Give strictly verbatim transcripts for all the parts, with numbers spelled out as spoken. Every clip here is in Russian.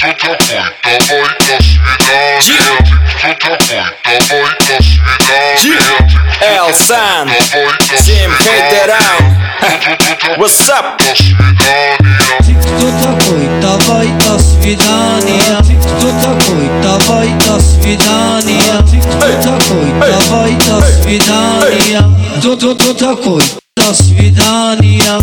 Элсан, Team Hateround. What's up? Кто такой? Давай до свидания. Кто такой? Давай до свидания. Кто такой? Давай до свидания. Кто кто кто такой? До свидания.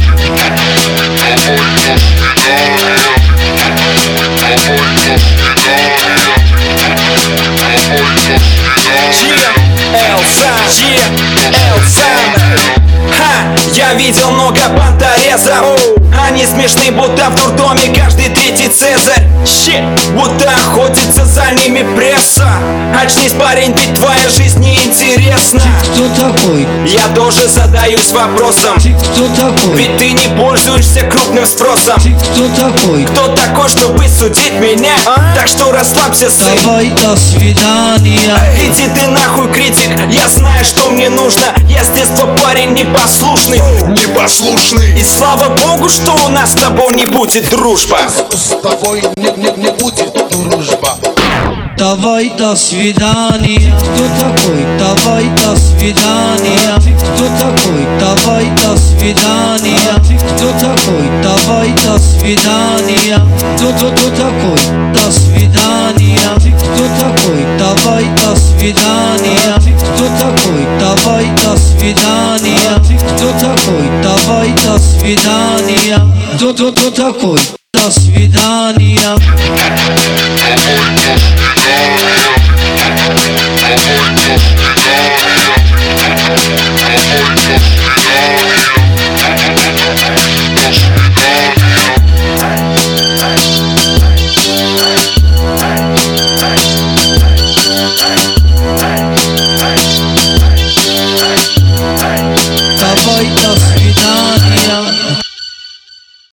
Я видел много бандорезов, они смешны, будто в дурдоме каждый третий Цезарь. Щит, будто охотится за ними пресса. Очнись, парень, ведь твоя жизнь неинтересна. Кто такой? Я тоже задаюсь вопросом. Ты кто такой? Ведь ты не пользуешься крупным спросом. Ты кто такой? Кто такой, чтобы судить меня? А? Так что расслабься, сын. Давай до свидания. Иди ты нахуй, критик, я знаю, что мне нужно. Я с детства парень непослушный. Непослушный. И слава богу, что у нас с тобой не будет дружба. С тобой не, не, не будет дружба. Давай до свидания. Кто такой? Давай до свидания. Кто такой? Давай до свидания. Кто такой? Давай до свидания. Кто кто кто такой? До свидания. Кто такой? Давай до свидания. Кто такой? Давай до свидания. Кто такой? Давай до свидания. Кто кто кто такой? До свидания. Ой,